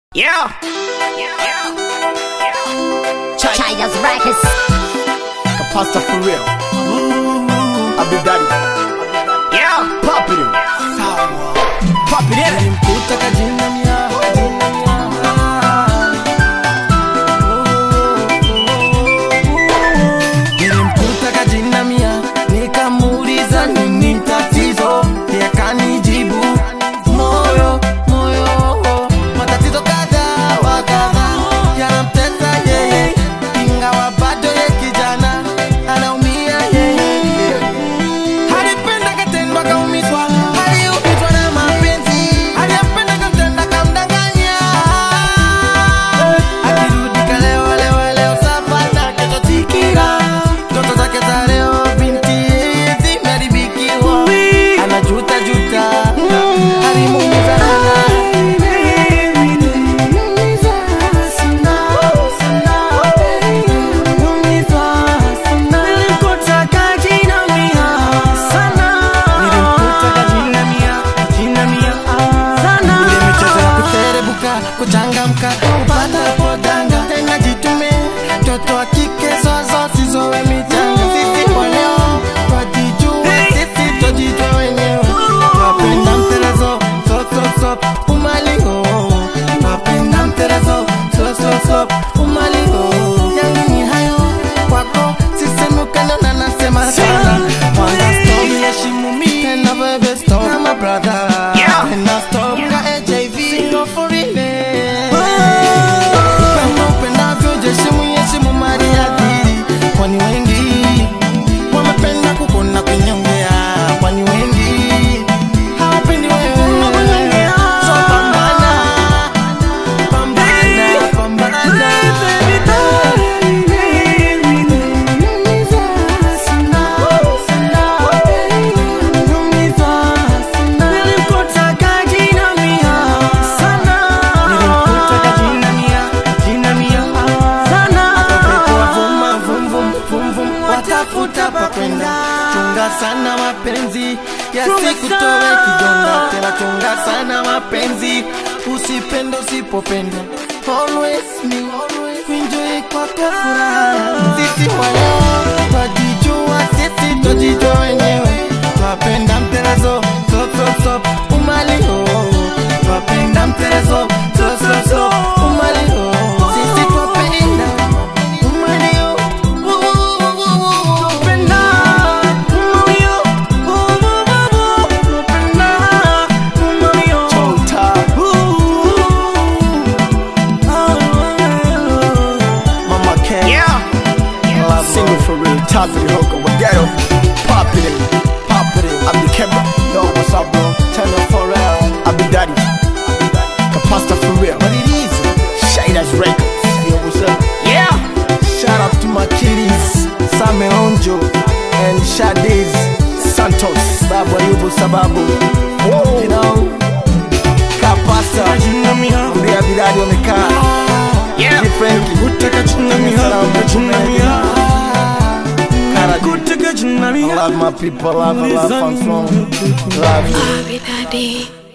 Yeah. Chaya's Records. Pasta for real. I'll be daddy. Yeah. Pop it in. Pop it in. Puta kajina mia. Nilimkuta kajina mia, nikamuuliza nini tatizo, yakanijibu moyo, matatizo kadha wa kadha yanamtesa yeye, ingawa bado ye kijana anaumia yeye. Alipenda katendwa kaumizwa, aliumizwa na mapenzi, aliyempenda kamtenda kamdanganya. Akirudi kalewa leo safari kesho tikira, ndoto zake za leo binti zimeharibikiwa, anajuta alimuumiza kuchangamka kupata podanga tena jitume toto wa kike zozo sizowe michanga. Sisi kwa leo twajijua, sisi twajijua wenyewe, twapenda mtelezo so umaliho, twapenda mtelezo so umaliho. Yangu ni hayo kwako sisemi ukanda nasema sana wanga stop yeshimu mi tena bebe stop na my brother tena stop ka HIV single for real. Kwani wengi wamependa kukona kunyongea, kwani wengi hawapendi wewe. So pambana. Watafuta pa kwenda, chunga sana mapenzi yasikutoe kidonda tena, chunga sana mapenzi, usipende usipopenda, always me enjoy kwa furaha. Sisi waleo twajijua, sisi twajijua wenyewe, twapenda mtelezo so umaliho, twapenda mtelezo so umaliho. Sisi twapenda umaliho. Single for real, top of the hook, we ghetto. Pop it in, I'm the camera. Yo, what's up, bro? Turn up for real. I'll be daddy. Pasta for real. What it is? Chaya's Records. Yo, what's up? Yeah. Shout out to my kiddies, Same Onjo and Shadiz Santos, Babu Ayubu Sababu. Whoa. You know, Kapasta, we have the daddy on the car. Yeah. Differently. I love my people, I love my fans, love you. Daddy.